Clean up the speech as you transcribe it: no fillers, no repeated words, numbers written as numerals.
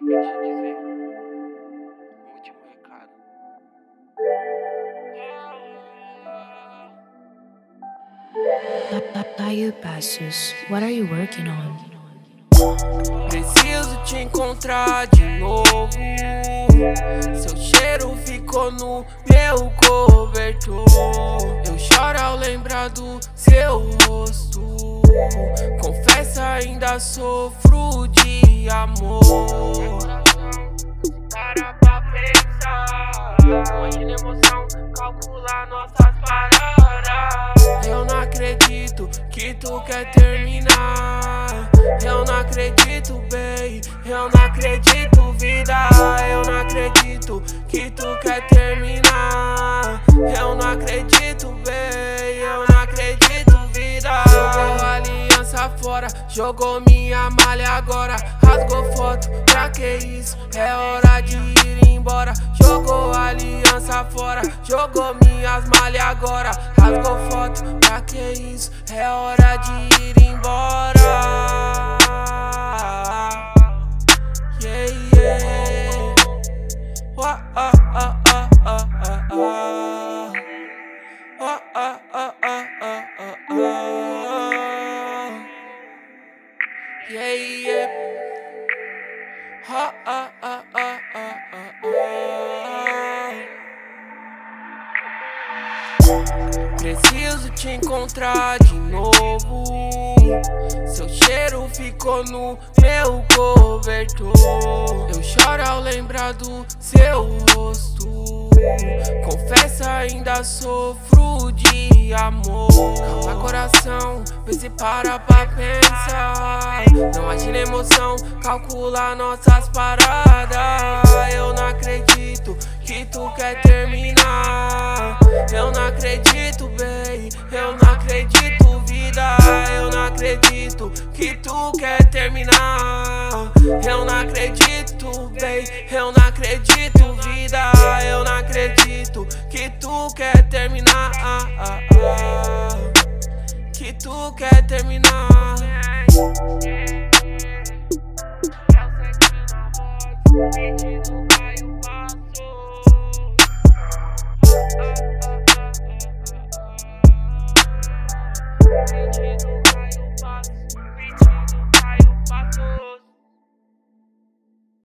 pra te dizer o último recado. Caio Passos, what are you working on? Preciso te encontrar de novo. Seu cheiro ficou no meu cobertor. Eu choro ao lembrar do seu rosto. Confesso, ainda sofro de amor. Para pra pensar, imagina emoção, calcular nossas paradas. Eu não acredito que tu quer terminar. Eu não acredito, bem. Eu não acredito, vida. Eu não acredito que tu quer terminar. Eu não acredito, bem. Eu não acredito, vida. Jogou a aliança fora, jogou minha malha agora. Rasgou foto, pra que isso? É hora de ir embora. Jogou a aliança fora, jogou minhas malhas agora. Rasgou foto, pra que isso? É hora de ir embora. Yeah, yeah. Yeah, yeah. Preciso te encontrar de novo. Seu cheiro ficou no meu cobertor. Eu choro ao lembrar do seu rosto. Confesso, ainda sofro de amor. Calma coração, vê se para pra pensar. Não agir emoção, calcula nossas paradas. Eu não acredito que tu quer terminar. Eu não acredito, bem. Eu não acredito, vida. Eu não acredito que tu quer terminar. Eu não acredito, bem. Eu não acredito, vida. Eu não acredito que tu quer terminar. Que tu quer terminar. Eu sei que na voz, pedindo